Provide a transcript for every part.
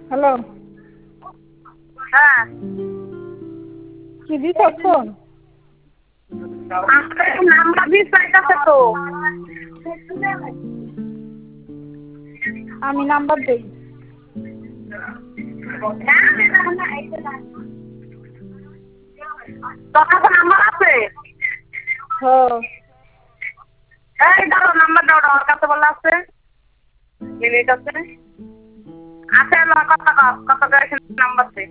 Hello. হ্যাঁ। কি দিছ ফোন? নাম্বার দিস পাইতাছে তো। আমি নাম্বার দেই। তোর কাছে নাম্বার আছে? এই দাও নাম্বার দাও, ওর কাছে বলা আছে। মিনিট আছে। আছে না কত করে নাম্বার দে।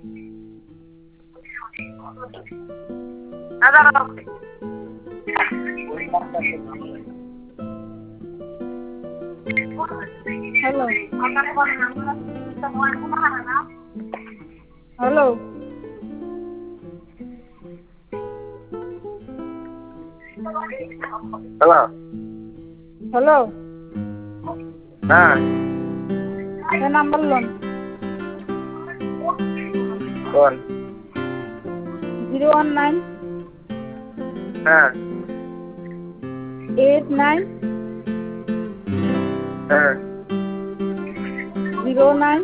হ্যালো। হ্যালো। হ্যালো। হ্যালো। হ্যাঁ। নাম্বার লোন কোন? 019 হ্যাঁ 89 হ্যাঁ 09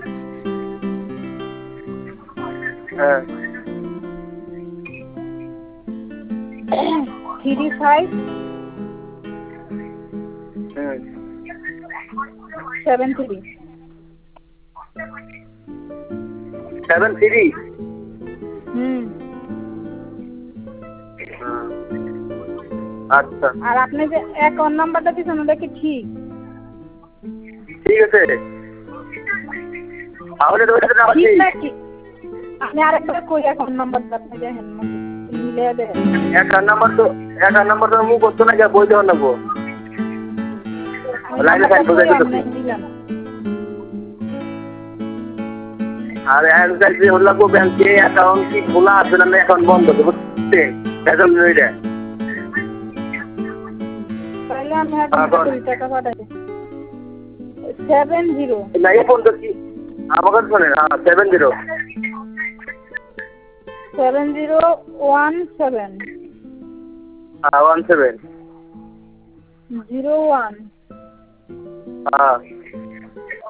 হ্যাঁ 35 73 73 আচ্ছা আর আপনি যে অ্যাকাউন্ট নাম্বারটা দিয়েছেন ওটা কি ঠিক? ঠিক আছে তাহলে তো ওটা নাম্বার ঠিক ঠিক নাকি? আপনি আরেকবার কই অ্যাকাউন্ট নাম্বারটা আপনি দেখেন মিলে দেন। অ্যাকাউন্ট নাম্বার তো মুখ করতো না, বই দেওয়ার লাগবো। লাইনে থাকবো দিলাম। আর লাগবো ব্যাংকে অ্যাকাউন্ট কি খোলা আছে না অ্যাকাউন্ট বন্ধ আছে বুঝছেন? তাহলে আমি এখন টাকা পাঠাই 70 না এই ফোন তো কি আমাকে শোনেন 70 7017 17 01 হ্যাঁ